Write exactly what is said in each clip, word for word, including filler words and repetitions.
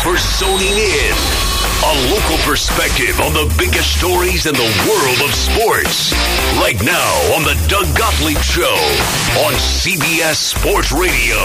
for zoning in. A local perspective on the biggest stories in the world of sports. Right now on the Doug Gottlieb Show on C B S Sports Radio.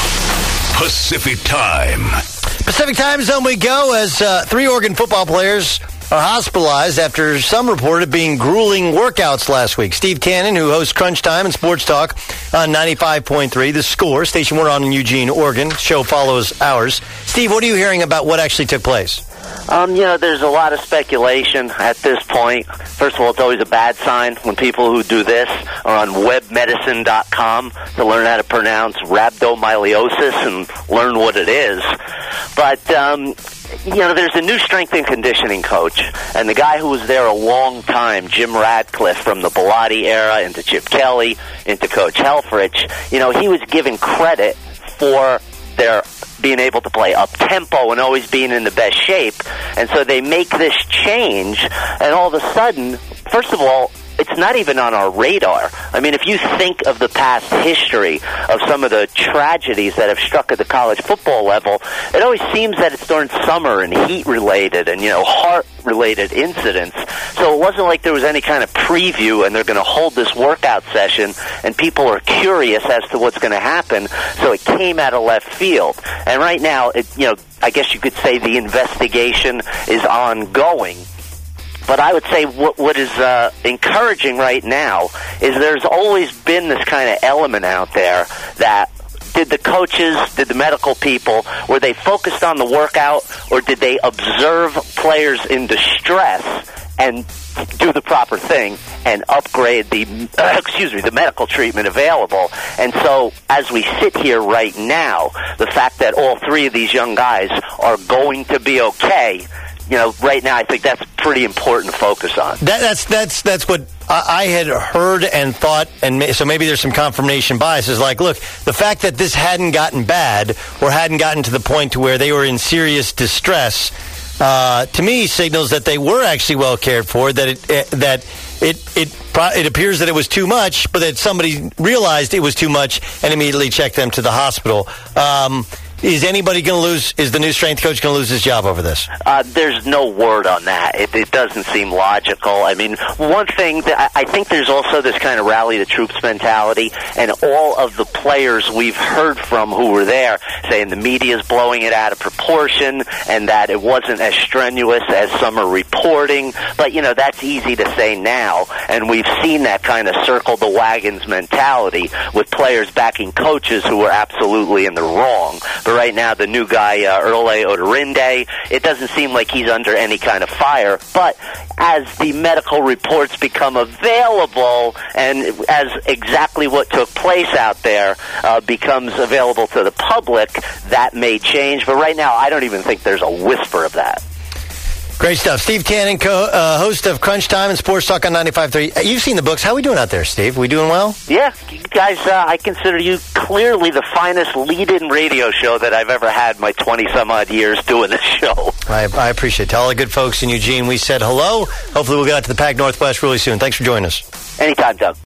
Pacific Time. Pacific Time Zone we go as uh, three Oregon football players are hospitalized after some reported being grueling workouts last week. Steve Cannon, who hosts Crunch Time and Sports Talk on ninety-five point three, The Score, station we're on in Eugene, Oregon. Show follows ours. Steve, what are you hearing about what actually took place? Um, you know, there's a lot of speculation at this point. First of all, it's always a bad sign when people who do this are on web medicine dot com to learn how to pronounce rhabdomyolysis and learn what it is. But, um, you know, there's a new strength and conditioning coach, and the guy who was there a long time, Jim Radcliffe, from the Bellotti era into Chip Kelly, into Coach Helfrich, you know, he was given credit for their being able to play up-tempo and always being in the best shape. And so they make this change, and all of a sudden, first of all, it's not even on our radar. I mean, if you think of the past history of some of the tragedies that have struck at the college football level, it always seems that it's during summer and heat-related and, you know, heart-related incidents. So it wasn't like there was any kind of preview and they're going to hold this workout session and people are curious as to what's going to happen. So it came out of left field. And right now, it, you know, I guess you could say the investigation is ongoing. But I would say what, what is uh, encouraging right now is there's always been this kind of element out there that did the coaches, did the medical people, were they focused on the workout or did they observe players in distress and do the proper thing and upgrade the, uh, excuse me, the medical treatment available? And so as we sit here right now, the fact that all three of these young guys are going to be okay, you know, right now I think that's pretty important to focus on. That, that's that's that's what I, I had heard and thought, and may, so maybe there's some confirmation bias. Is like, look, the fact that this hadn't gotten bad or hadn't gotten to the point to where they were in serious distress, uh, to me signals that they were actually well cared for. That it, it that it it it appears that it was too much, but that somebody realized it was too much and immediately checked them to the hospital. Um, Is anybody going to lose, is the new strength coach going to lose his job over this? Uh, there's no word on that. It, it doesn't seem logical. I mean, one thing, that I, I think there's also this kind of rally the troops mentality, and all of the players we've heard from who were there saying the media's blowing it out of proportion and that it wasn't as strenuous as some are reporting. But, you know, that's easy to say now, and we've seen that kind of circle the wagons mentality with players backing coaches who were absolutely in the wrong. But right now, the new guy, uh, Erle Odorinde, it doesn't seem like he's under any kind of fire. But as the medical reports become available and as exactly what took place out there uh, becomes available to the public, that may change. But right now, I don't even think there's a whisper of that. Great stuff. Steve Cannon, co- uh, host of Crunch Time and Sports Talk on ninety-five point three. You've seen the books. How are we doing out there, Steve? We doing well? Yeah, you guys, uh, I consider you clearly the finest lead-in radio show that I've ever had in my twenty-some-odd years doing this show. I, I appreciate it. To all the good folks in Eugene, we said hello. Hopefully we'll get out to the Pac Northwest really soon. Thanks for joining us. Anytime, Doug.